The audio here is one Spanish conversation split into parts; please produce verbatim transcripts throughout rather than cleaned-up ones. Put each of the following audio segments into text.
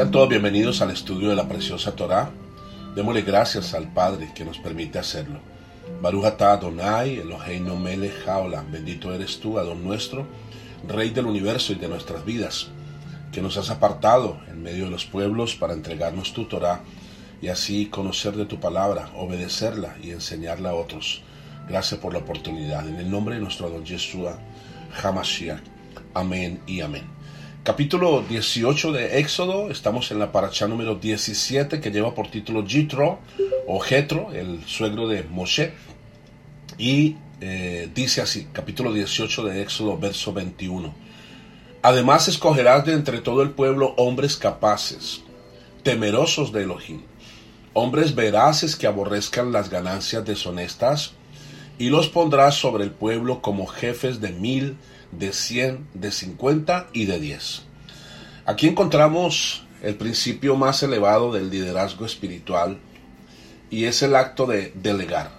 Sean todos bienvenidos al estudio de la preciosa Torá. Démosle gracias al Padre que nos permite hacerlo. Baruch atah Adonai, Eloheinu melech haolam. Bendito eres tú, Adón nuestro, Rey del universo y de nuestras vidas, que nos has apartado en medio de los pueblos para entregarnos tu Torá y así conocer de tu palabra, obedecerla y enseñarla a otros. Gracias por la oportunidad. En el nombre de nuestro Adón Yeshua HaMashiach. Amén y amén. Capítulo dieciocho de Éxodo. Estamos en la parashá número diecisiete, que lleva por título Jitro o Jetro, el suegro de Moshe. Y eh, dice así, capítulo dieciocho de Éxodo, verso veintiuno. Además escogerás de entre todo el pueblo hombres capaces, temerosos de Elohim, hombres veraces que aborrezcan las ganancias deshonestas, y los pondrás sobre el pueblo como jefes de mil, de cien, de cincuenta y de diez. Aquí encontramos el principio más elevado del liderazgo espiritual, y es el acto de delegar.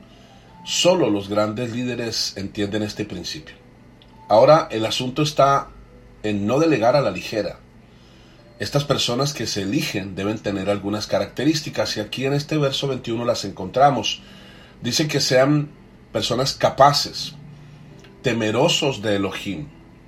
Solo los grandes líderes entienden este principio. Ahora, el asunto está en no delegar a la ligera. Estas personas que se eligen deben tener algunas características, y aquí en este verso veintiuno las encontramos. Dice que sean personas capaces, temerosos de Elohim.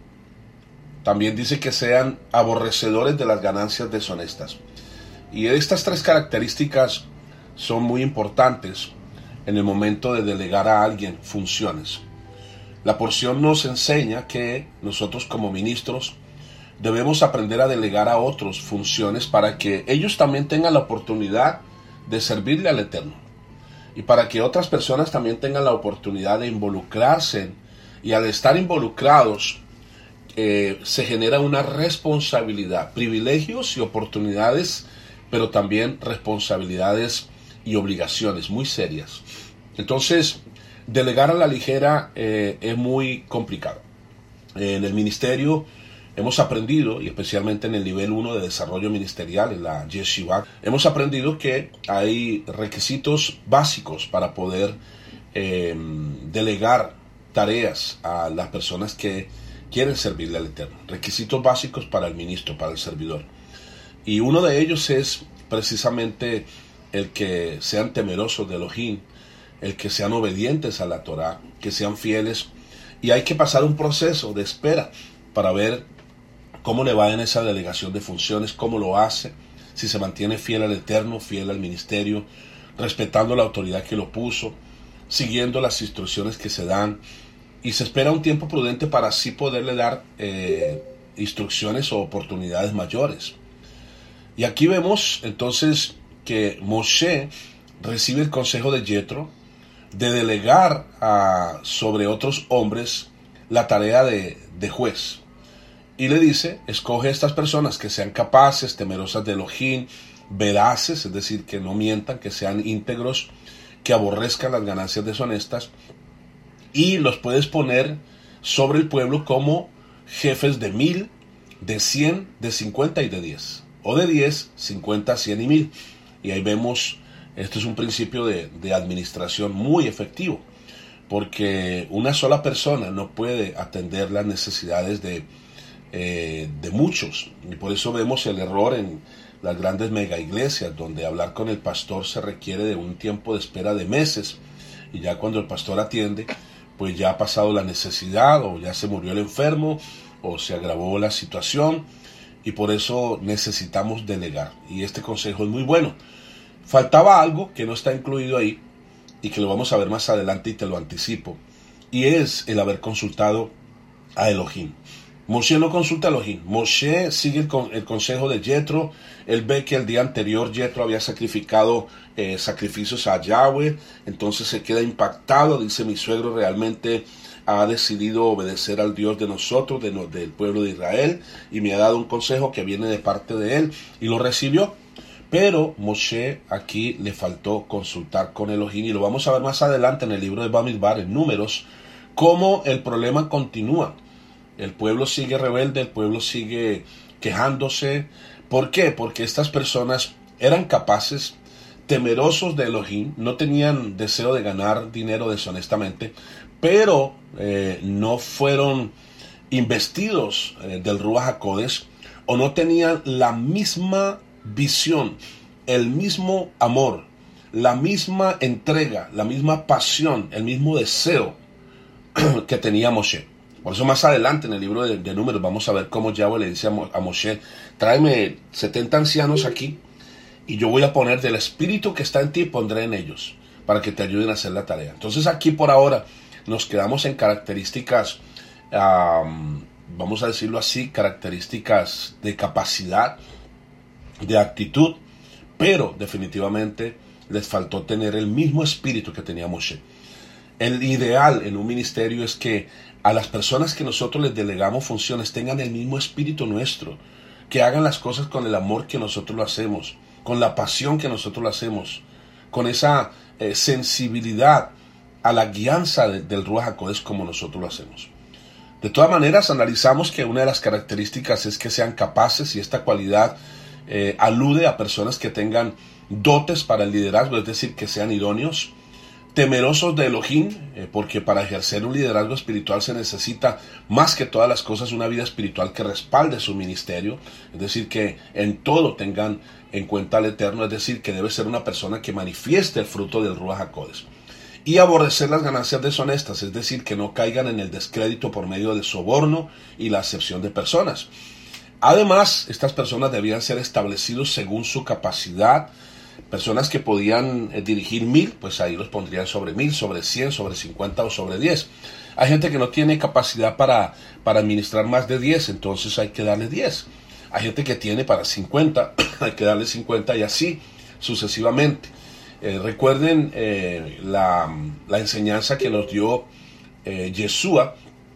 También dice que sean aborrecedores de las ganancias deshonestas. Y estas tres características son muy importantes en el momento de delegar a alguien funciones. La porción nos enseña que nosotros como ministros debemos aprender a delegar a otros funciones para que ellos también tengan la oportunidad de servirle al Eterno, y para que otras personas también tengan la oportunidad de involucrarse. Y al estar involucrados, eh, se genera una responsabilidad, privilegios y oportunidades, pero también responsabilidades y obligaciones muy serias. Entonces, delegar a la ligera eh, es muy complicado. Eh, en el ministerio hemos aprendido, y especialmente en el nivel uno de desarrollo ministerial, en la Yeshiva, hemos aprendido que hay requisitos básicos para poder eh, delegar tareas a las personas que quieren servirle al Eterno. Requisitos básicos para el ministro, para el servidor. Y uno de ellos es precisamente el que sean temerosos de Elohim, el que sean obedientes a la Torá, que sean fieles. Y hay que pasar un proceso de espera para ver cómo le va en esa delegación de funciones, cómo lo hace, si se mantiene fiel al Eterno, fiel al ministerio, respetando la autoridad que lo puso, siguiendo las instrucciones que se dan, y se espera un tiempo prudente para así poderle dar eh, instrucciones o oportunidades mayores. Y aquí vemos entonces que Moshe recibe el consejo de Jetro de delegar a, sobre otros hombres la tarea de, de juez. Y le dice, escoge a estas personas que sean capaces, temerosas de Elohim, veraces, es decir, que no mientan, que sean íntegros, que aborrezcan las ganancias deshonestas, y los puedes poner sobre el pueblo como jefes de mil, de cien, de cincuenta y de diez, o de diez, cincuenta, cien y mil. Y ahí vemos, esto es un principio de, de administración muy efectivo, porque una sola persona no puede atender las necesidades de, eh, de muchos, y por eso vemos el error en las grandes mega iglesias, donde hablar con el pastor se requiere de un tiempo de espera de meses, y ya cuando el pastor atiende, pues ya ha pasado la necesidad, o ya se murió el enfermo, o se agravó la situación, y por eso necesitamos delegar. Y este consejo es muy bueno. Faltaba algo que no está incluido ahí, y que lo vamos a ver más adelante, y te lo anticipo, y es el haber consultado a Elohim. Moshe no consulta a Elohim. Moshe sigue el, con, el consejo de Jetro. Él ve que el día anterior Jetro había sacrificado eh, sacrificios a Yahweh. Entonces se queda impactado. Dice, mi suegro realmente ha decidido obedecer al Dios de nosotros, de no, del pueblo de Israel, y me ha dado un consejo que viene de parte de él, y lo recibió. Pero Moshe aquí le faltó consultar con Elohim, y lo vamos a ver más adelante en el libro de Bamidbar, en Números, cómo el problema continúa. El pueblo sigue rebelde, el pueblo sigue quejándose. ¿Por qué? Porque estas personas eran capaces, temerosos de Elohim, no tenían deseo de ganar dinero deshonestamente, pero eh, no fueron investidos eh, del Ruach HaKodesh, o no tenían la misma visión, el mismo amor, la misma entrega, la misma pasión, el mismo deseo que tenía Moshe. Por eso más adelante en el libro de, de Números vamos a ver cómo Yahweh le dice a, Mo, a Moshe, tráeme setenta ancianos aquí y yo voy a poner del espíritu que está en ti, pondré en ellos para que te ayuden a hacer la tarea. Entonces aquí por ahora nos quedamos en características, um, vamos a decirlo así, características de capacidad, de actitud, pero definitivamente les faltó tener el mismo espíritu que tenía Moshe. El ideal en un ministerio es que a las personas que nosotros les delegamos funciones tengan el mismo espíritu nuestro, que hagan las cosas con el amor que nosotros lo hacemos, con la pasión que nosotros lo hacemos, con esa eh, sensibilidad a la guianza de, del Ruach HaKodesh como nosotros lo hacemos. De todas maneras, analizamos que una de las características es que sean capaces, y esta cualidad eh, alude a personas que tengan dotes para el liderazgo, es decir, que sean idóneos, temerosos de Elohim, eh, porque para ejercer un liderazgo espiritual se necesita más que todas las cosas una vida espiritual que respalde su ministerio, es decir, que en todo tengan en cuenta al Eterno, es decir, que debe ser una persona que manifieste el fruto del Ruach HaKodesh. Y aborrecer las ganancias deshonestas, es decir, que no caigan en el descrédito por medio del soborno y la acepción de personas. Además, estas personas debían ser establecidos según su capacidad. Personas que podían eh, dirigir mil, pues ahí los pondrían sobre mil, sobre cien, sobre cincuenta o sobre diez. Hay gente que no tiene capacidad para, para administrar más de diez, entonces hay que darle diez. Hay gente que tiene para cincuenta, hay que darle cincuenta y así sucesivamente. Eh, recuerden eh, la, la enseñanza que nos dio eh, Yeshua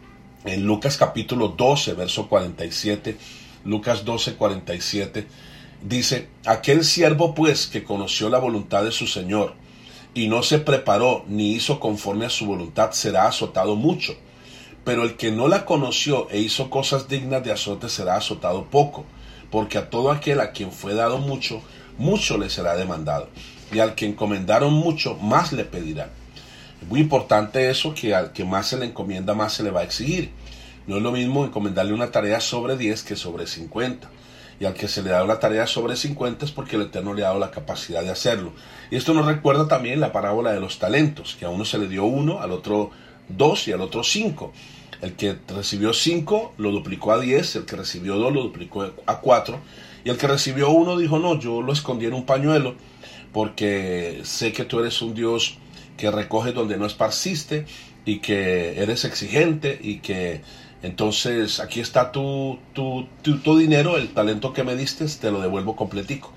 en Lucas capítulo doce, verso cuarenta y siete. Lucas doce, cuarenta y siete. Dice, aquel siervo pues que conoció la voluntad de su Señor y no se preparó ni hizo conforme a su voluntad será azotado mucho. Pero el que no la conoció e hizo cosas dignas de azote será azotado poco. Porque a todo aquel a quien fue dado mucho, mucho le será demandado. Y al que encomendaron mucho, más le pedirán. Es muy importante eso, que al que más se le encomienda, más se le va a exigir. No es lo mismo encomendarle una tarea sobre diez que sobre cincuenta. Y al que se le da una tarea sobre cincuenta es porque el Eterno le ha dado la capacidad de hacerlo. Y esto nos recuerda también la parábola de los talentos, que a uno se le dio uno, al otro dos y al otro cinco. El que recibió cinco lo duplicó a diez, el que recibió dos lo duplicó a cuatro, y el que recibió uno dijo, no, yo lo escondí en un pañuelo, porque sé que tú eres un Dios que recoge donde no esparciste, y que eres exigente, y que entonces aquí está tu, tu, tu, tu dinero, el talento que me diste, te lo devuelvo completico.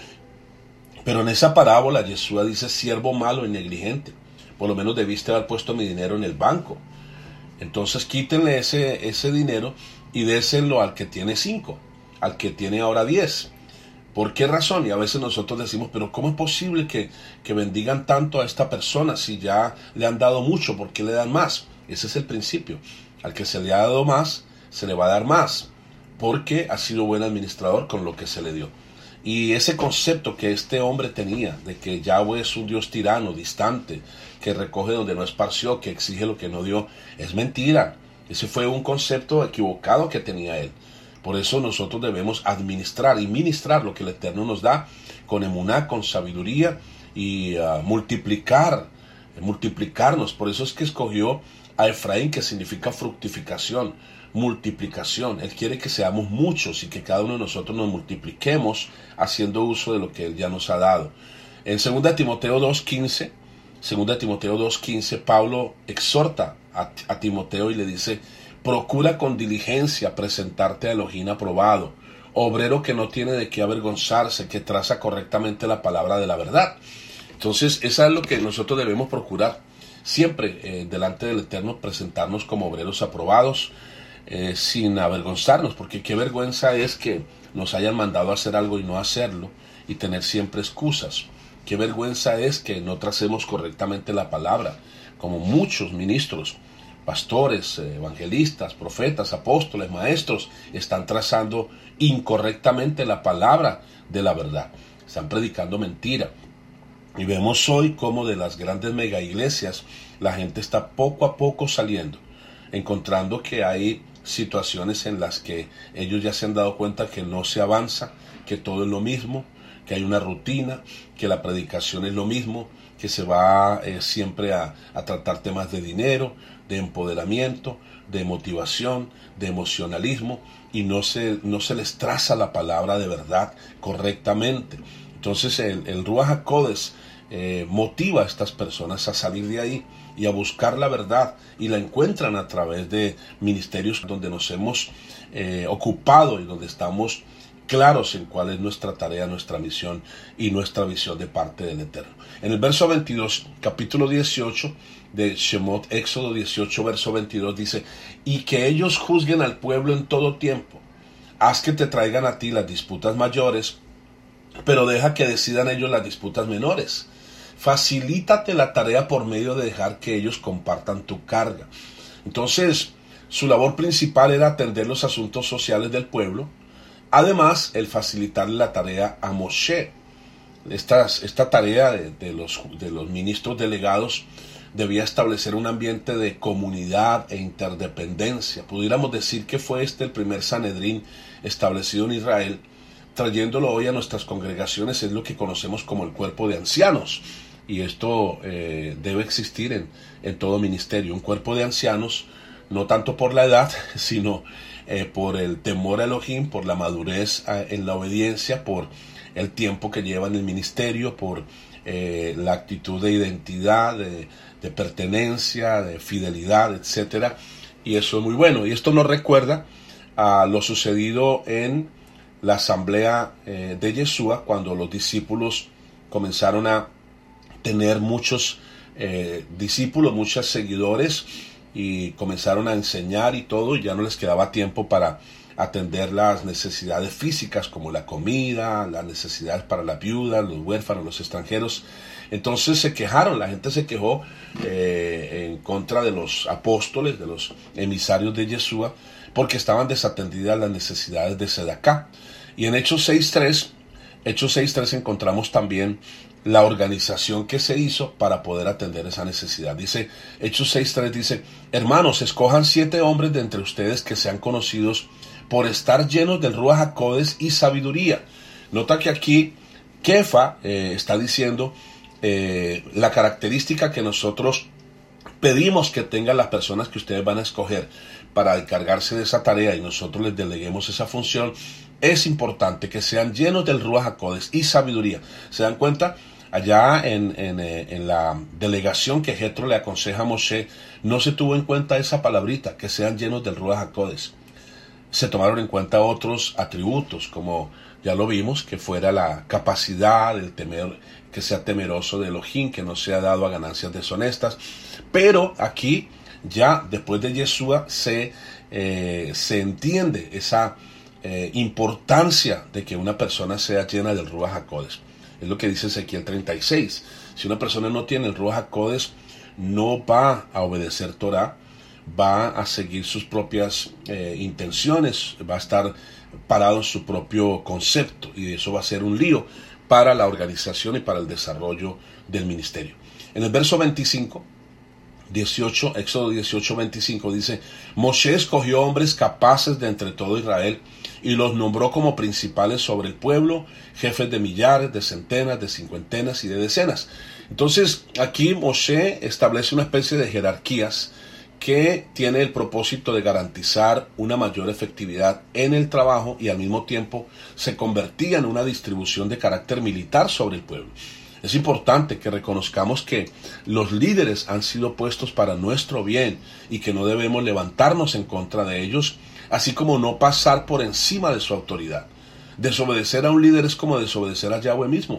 Pero en esa parábola Yeshua dice, siervo malo y negligente, por lo menos debiste haber puesto mi dinero en el banco. Entonces quítenle ese, ese dinero y déselo al que tiene cinco, al que tiene ahora diez. ¿Por qué razón? Y a veces nosotros decimos, pero ¿cómo es posible que, que bendigan tanto a esta persona si ya le han dado mucho? ¿Por qué le dan más? Ese es el principio. Al que se le ha dado más, se le va a dar más, porque ha sido buen administrador con lo que se le dio. Y ese concepto que este hombre tenía, de que Yahweh es un Dios tirano, distante, que recoge donde no esparció, que exige lo que no dio, es mentira. Ese fue un concepto equivocado que tenía él. Por eso nosotros debemos administrar y ministrar lo que el Eterno nos da con emuná, con sabiduría y uh, multiplicar, multiplicarnos. Por eso es que escogió a Efraín, que significa fructificación, multiplicación. Él quiere que seamos muchos y que cada uno de nosotros nos multipliquemos haciendo uso de lo que Él ya nos ha dado. En segunda Timoteo dos quince, segunda Timoteo dos quince, Pablo exhorta a, a Timoteo y le dice, procura con diligencia presentarte a Elohim aprobado, obrero que no tiene de qué avergonzarse, que traza correctamente la palabra de la verdad. Entonces, eso es lo que nosotros debemos procurar. Siempre eh, delante del Eterno presentarnos como obreros aprobados, eh, sin avergonzarnos, porque qué vergüenza es que nos hayan mandado a hacer algo y no hacerlo, y tener siempre excusas. Qué vergüenza es que no tracemos correctamente la palabra, como muchos ministros, pastores, evangelistas, profetas, apóstoles, maestros, están trazando incorrectamente la palabra de la verdad. Están predicando mentira. Y vemos hoy cómo de las grandes mega iglesias la gente está poco a poco saliendo, encontrando que hay situaciones en las que ellos ya se han dado cuenta que no se avanza, que todo es lo mismo, que hay una rutina, que la predicación es lo mismo, que se va eh, siempre a, a tratar temas de dinero, de empoderamiento, de motivación, de emocionalismo, y no se, no se les traza la palabra de verdad correctamente. Entonces el, el Ruach HaKodesh eh, motiva a estas personas a salir de ahí y a buscar la verdad, y la encuentran a través de ministerios donde nos hemos eh, ocupado y donde estamos claros en cuál es nuestra tarea, nuestra misión y nuestra visión de parte del Eterno. En el verso veintidós, capítulo dieciocho de Shemot, Éxodo dieciocho, verso veintidós, dice: y que ellos juzguen al pueblo en todo tiempo, haz que te traigan a ti las disputas mayores, pero deja que decidan ellos las disputas menores. Facilítate la tarea por medio de dejar que ellos compartan tu carga. Entonces, su labor principal era atender los asuntos sociales del pueblo. Además, el facilitarle la tarea a Moshe. Esta, esta tarea de, de, los, de los ministros delegados debía establecer un ambiente de comunidad e interdependencia. Pudiéramos decir que fue este el primer Sanedrín establecido en Israel. Trayéndolo hoy a nuestras congregaciones es lo que conocemos como el cuerpo de ancianos. Y esto eh, debe existir en, en todo ministerio. Un cuerpo de ancianos, no tanto por la edad, sino Eh, por el temor a Elohim, por la madurez eh, en la obediencia, por el tiempo que lleva en el ministerio, por eh, la actitud de identidad, de, de pertenencia, de fidelidad, etcétera. Y eso es muy bueno. Y esto nos recuerda a lo sucedido en la asamblea eh, de Yeshua, cuando los discípulos comenzaron a tener muchos eh, discípulos, muchos seguidores, y comenzaron a enseñar y todo, y ya no les quedaba tiempo para atender las necesidades físicas como la comida, las necesidades para las viudas, los huérfanos, los extranjeros. Entonces se quejaron, la gente se quejó eh, en contra de los apóstoles, de los emisarios de Yeshua, porque estaban desatendidas las necesidades de Sedacá. Y en Hechos seis tres, Hechos seis tres encontramos también la organización que se hizo para poder atender esa necesidad. Dice, Hechos seis tres dice: hermanos, escojan siete hombres de entre ustedes que sean conocidos por estar llenos del Ruach HaKodesh y sabiduría. Nota que aquí Kefa eh, está diciendo eh, la característica que nosotros pedimos que tengan las personas que ustedes van a escoger para encargarse de esa tarea, y nosotros les deleguemos esa función. Es importante que sean llenos del Ruach HaKodesh y sabiduría. ¿Se dan cuenta? Allá en, en, en la delegación que Jetro le aconseja a Moshe, no se tuvo en cuenta esa palabrita, que sean llenos del Ruach HaKodesh. Se tomaron en cuenta otros atributos, como ya lo vimos, que fuera la capacidad, el temer, que sea temeroso de Elohim, que no sea dado a ganancias deshonestas. Pero aquí, ya después de Yeshua, se, eh, se entiende esa eh, importancia de que una persona sea llena del Ruach HaKodesh. Es lo que dice Ezequiel treinta y seis. Si una persona no tiene el Ruach HaKodesh, no va a obedecer Torah, va a seguir sus propias eh, intenciones, va a estar parado en su propio concepto, y eso va a ser un lío para la organización y para el desarrollo del ministerio. En el verso veinticinco, dieciocho, Éxodo dieciocho, veinticinco dice: Moshe escogió hombres capaces de entre todo Israel y los nombró como principales sobre el pueblo, jefes de millares, de centenas, de cincuentenas y de decenas. Entonces aquí Moshe establece una especie de jerarquías que tiene el propósito de garantizar una mayor efectividad en el trabajo, y al mismo tiempo se convertía en una distribución de carácter militar sobre el pueblo. Es importante que reconozcamos que los líderes han sido puestos para nuestro bien y que no debemos levantarnos en contra de ellos, así como no pasar por encima de su autoridad. Desobedecer a un líder es como desobedecer a Yahweh mismo.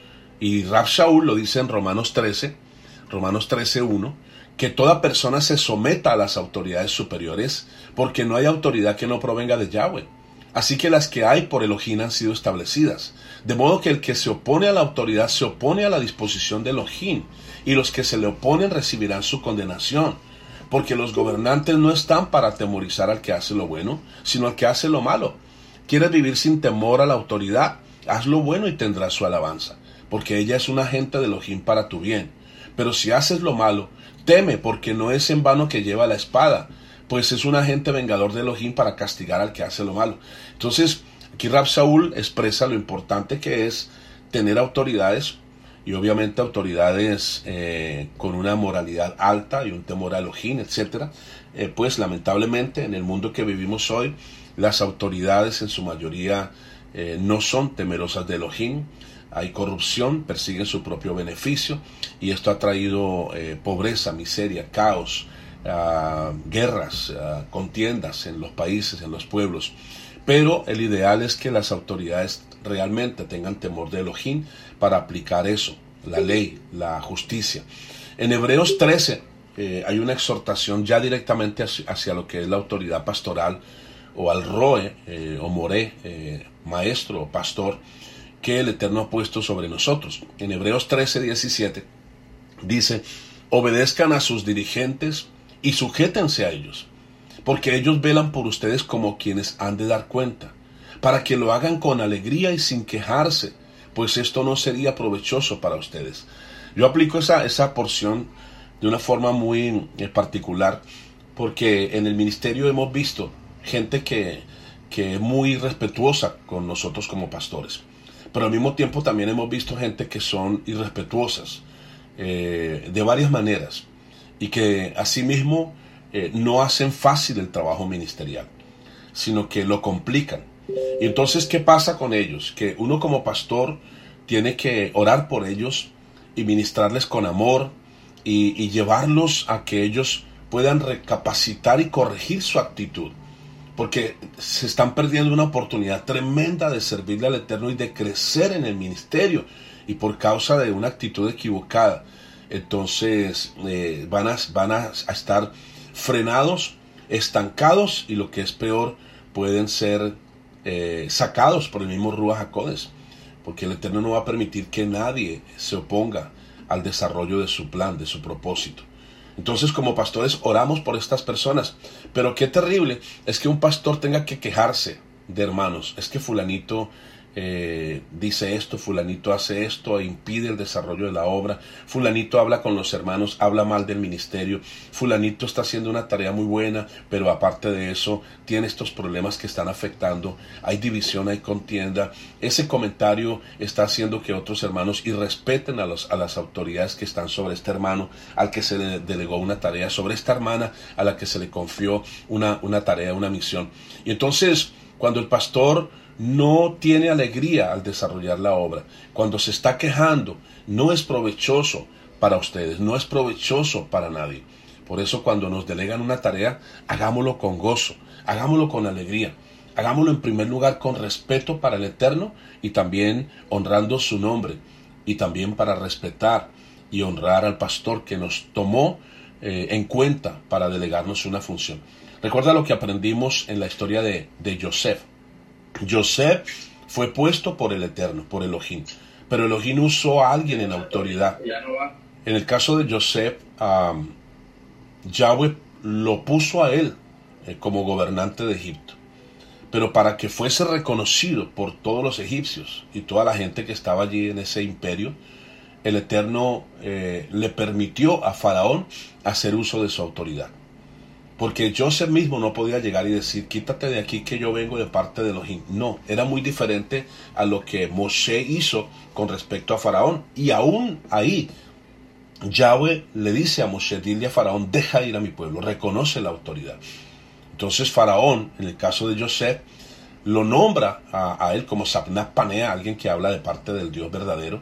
Y Rav Shaul lo dice en Romanos trece, Romanos trece uno, que toda persona se someta a las autoridades superiores, porque no hay autoridad que no provenga de Yahweh. Así que las que hay por Elohim han sido establecidas. De modo que el que se opone a la autoridad se opone a la disposición de Elohim, y los que se le oponen recibirán su condenación. Porque los gobernantes no están para atemorizar al que hace lo bueno, sino al que hace lo malo. ¿Quieres vivir sin temor a la autoridad? Haz lo bueno y tendrás su alabanza, porque ella es un agente de Elohim para tu bien. Pero si haces lo malo, teme, porque no es en vano que lleva la espada, pues es un agente vengador de Elohim para castigar al que hace lo malo. Entonces, aquí Rab Saúl expresa lo importante que es tener autoridades, y obviamente autoridades eh, con una moralidad alta y un temor a Elohim, etcétera. Eh, pues lamentablemente en el mundo que vivimos hoy, las autoridades en su mayoría eh, no son temerosas de Elohim. Hay corrupción, persiguen su propio beneficio, y esto ha traído eh, pobreza, miseria, caos, uh, guerras, uh, contiendas en los países, en los pueblos. Pero el ideal es que las autoridades realmente tengan temor de Elohim para aplicar eso, la ley, la justicia. En Hebreos trece eh, hay una exhortación ya directamente hacia, hacia lo que es la autoridad pastoral, o al roe eh, o moré, eh, maestro o pastor, que el Eterno ha puesto sobre nosotros. En Hebreos trece, diecisiete dice: obedezcan a sus dirigentes y sujétense a ellos, porque ellos velan por ustedes como quienes han de dar cuenta, para que lo hagan con alegría y sin quejarse, pues esto no sería provechoso para ustedes. Yo aplico esa, esa porción de una forma muy eh, particular, porque en el ministerio hemos visto gente que, que es muy respetuosa con nosotros como pastores, pero al mismo tiempo también hemos visto gente que son irrespetuosas eh, de varias maneras, y que asimismo eh, no hacen fácil el trabajo ministerial, sino que lo complican. Y entonces, ¿qué pasa con ellos? Que uno como pastor tiene que orar por ellos y ministrarles con amor, y, y llevarlos a que ellos puedan recapacitar y corregir su actitud, porque se están perdiendo una oportunidad tremenda de servirle al Eterno y de crecer en el ministerio, y por causa de una actitud equivocada, entonces eh, van, a, van a, a estar frenados, estancados, y lo que es peor, pueden ser eh, sacados por el mismo Ruach HaKodesh, porque el Eterno no va a permitir que nadie se oponga al desarrollo de su plan, de su propósito. Entonces, como pastores, oramos por estas personas. Pero qué terrible es que un pastor tenga que quejarse de hermanos. Es que fulanito eh, dice esto, fulanito hace esto, e impide el desarrollo de la obra. Fulanito habla con los hermanos, habla mal del ministerio. Fulanito está haciendo una tarea muy buena, pero aparte de eso, tiene estos problemas que están afectando. Hay división, hay contienda. Ese comentario está haciendo que otros hermanos irrespeten a, los, a las autoridades que están sobre este hermano, al que se le delegó una tarea, sobre esta hermana a la que se le confió una, una tarea, una misión. Y entonces, cuando el pastor no tiene alegría al desarrollar la obra, cuando se está quejando, no es provechoso para ustedes, no es provechoso para nadie. Por eso, cuando nos delegan una tarea, hagámoslo con gozo, hagámoslo con alegría, hagámoslo en primer lugar con respeto para el Eterno, y también honrando su nombre, y también para respetar y honrar al pastor que nos tomó eh, en cuenta para delegarnos una función. Recuerda lo que aprendimos en la historia de, de Yosef. Yosef fue puesto por el Eterno, por Elohim, pero Elohim usó a alguien en autoridad. En el caso de Yosef, um, Yahweh lo puso a él eh, como gobernante de Egipto, pero para que fuese reconocido por todos los egipcios y toda la gente que estaba allí en ese imperio, el Eterno eh, le permitió a Faraón hacer uso de su autoridad. Porque Joseph mismo no podía llegar y decir: quítate de aquí que yo vengo de parte de Elohim. No, era muy diferente a lo que Moshe hizo con respecto a Faraón. Y aún ahí, Yahweh le dice a Moshe: dile a Faraón, deja ir a mi pueblo, reconoce la autoridad. Entonces Faraón, en el caso de Joseph, lo nombra a, a él como Sapnat Panea, alguien que habla de parte del Dios verdadero.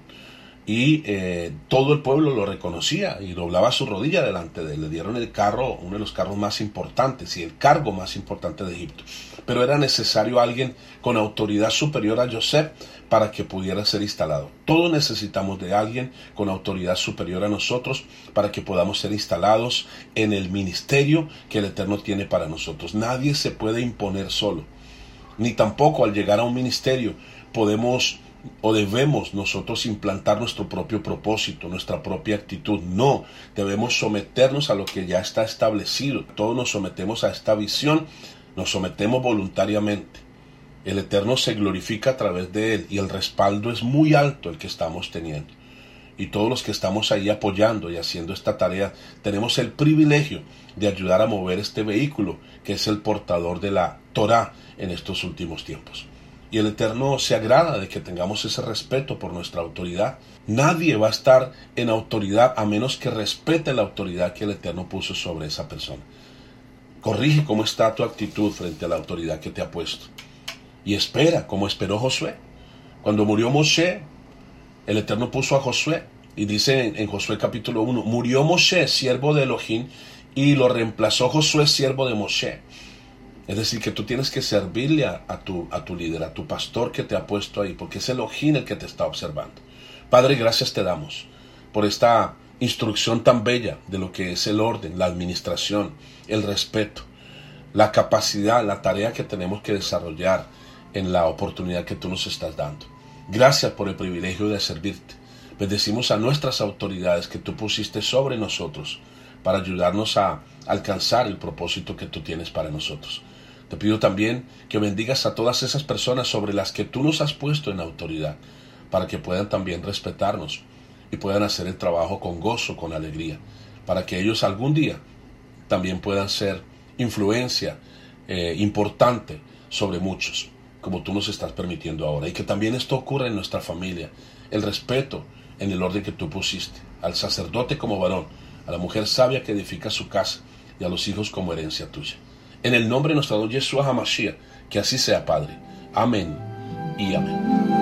Y eh, todo el pueblo lo reconocía y doblaba su rodilla delante de él. Le dieron el carro, uno de los carros más importantes y el cargo más importante de Egipto. Pero era necesario alguien con autoridad superior a Joseph para que pudiera ser instalado. Todos necesitamos de alguien con autoridad superior a nosotros para que podamos ser instalados en el ministerio que el Eterno tiene para nosotros. Nadie se puede imponer solo, ni tampoco al llegar a un ministerio podemos o debemos nosotros implantar nuestro propio propósito, nuestra propia actitud. No, debemos someternos a lo que ya está establecido. Todos nos sometemos a esta visión, nos sometemos voluntariamente. El Eterno se glorifica a través de él y el respaldo es muy alto el que estamos teniendo. y todos los que estamos ahí apoyando y haciendo esta tarea, tenemos el privilegio de ayudar a mover este vehículo que es el portador de la Torá en estos últimos tiempos. Y el Eterno se agrada de que tengamos ese respeto por nuestra autoridad. Nadie va a estar en autoridad a menos que respete la autoridad que el Eterno puso sobre esa persona. Corrige cómo está tu actitud frente a la autoridad que te ha puesto. Y espera, como esperó Josué. Cuando murió Moshe, el Eterno puso a Josué, y dice en, en Josué capítulo uno, murió Moshe, siervo de Elohim, y lo reemplazó Josué, siervo de Moshe. Es decir, que tú tienes que servirle a, a, tu, a tu líder, a tu pastor que te ha puesto ahí, porque es Elohim el que te está observando. Padre, gracias te damos por esta instrucción tan bella de lo que es el orden, la administración, el respeto, la capacidad, la tarea que tenemos que desarrollar en la oportunidad que tú nos estás dando. Gracias por el privilegio de servirte. Bendecimos a nuestras autoridades que tú pusiste sobre nosotros para ayudarnos a alcanzar el propósito que tú tienes para nosotros. Te pido también que bendigas a todas esas personas sobre las que tú nos has puesto en autoridad, para que puedan también respetarnos y puedan hacer el trabajo con gozo, con alegría, para que ellos algún día también puedan ser influencia eh, importante sobre muchos, como tú nos estás permitiendo ahora, y que también esto ocurra en nuestra familia, el respeto en el orden que tú pusiste, al sacerdote como varón, a la mujer sabia que edifica su casa y a los hijos como herencia tuya. En el nombre de nuestro Señor Yeshua HaMashiach, que así sea, Padre. Amén y amén.